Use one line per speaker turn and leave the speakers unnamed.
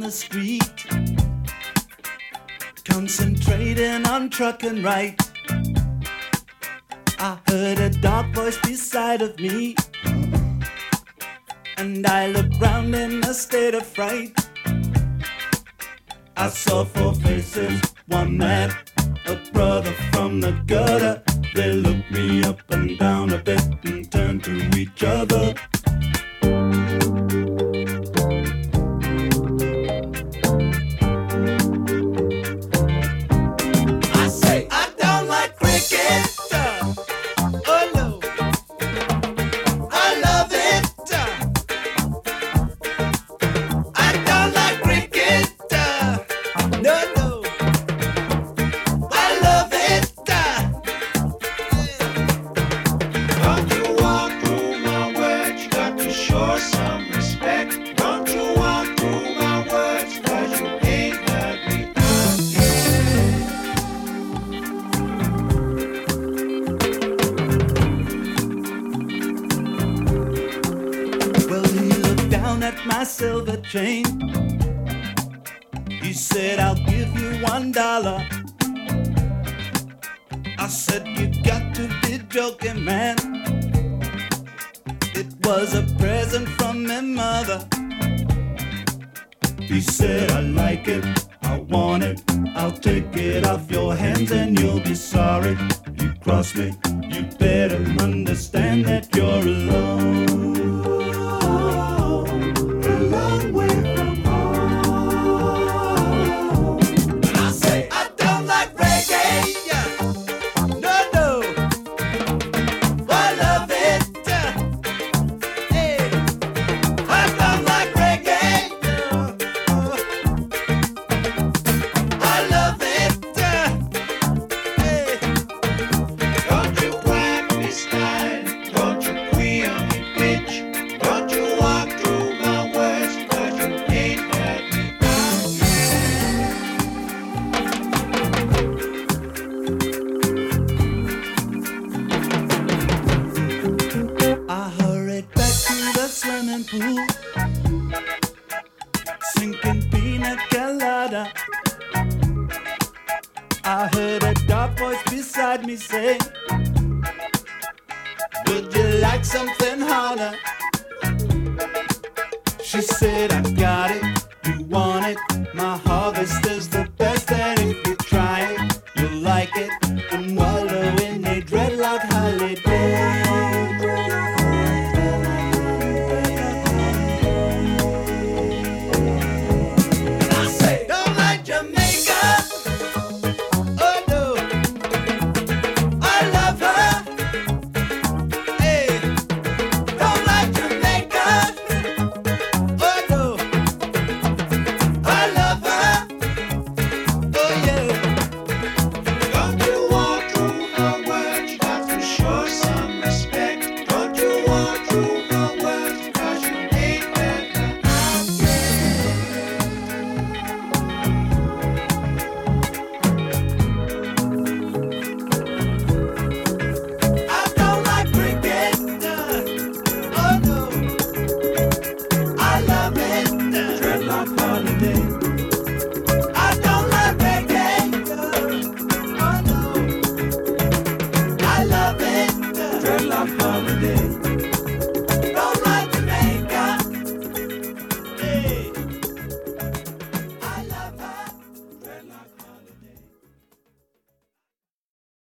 the street, concentrating on trucking right. I heard a dark voice beside of me, and I looked round in a state of fright. I saw four faces, one man, a brother from the gutter. They looked me up and down a bit and turned to each other. I say, I don't like cricket. Oh no, I love it. I don't like cricket. No, no, I love it.
Don't you walk through my words, you got to show some respect. Don't you walk through my words, cause you ain't heard me.
Well, he looked down at my silver chain. He said, I'll give you $1. I said, you got to be joking, man. It was a present from my mother. He said, I like it, I want it, I'll take it off your hands and you'll be sorry. You cross me, you better understand that you're alone. A long way from home. I say, I don't like reggae. No, no, I love it. Hey, I don't like reggae. I love it. Hey,
Don't you whack me style, don't you queer me bitch. Don't you walk through my words, cause you ain't heard me.
I hurried back to the swimming pool, sinking pina colada. I heard a dark voice beside me say, would you like something harder? She said, I got it, you want it, my harvest is the best, and if you try it, you'll like it, and wallow in a dreadlock holiday. I say, don't like Jamaica. Oh no, I love her. Hey, don't like Jamaica. Oh no, I love her. Oh yeah.
Don't you walk through my words, you got to show some respect. Don't you walk through my words, cause you ain't heard me.
I don't like cricket. Oh no, I love it. Dreadlock holiday. I don't like reggae. Oh no, I love it. Dreadlock holiday.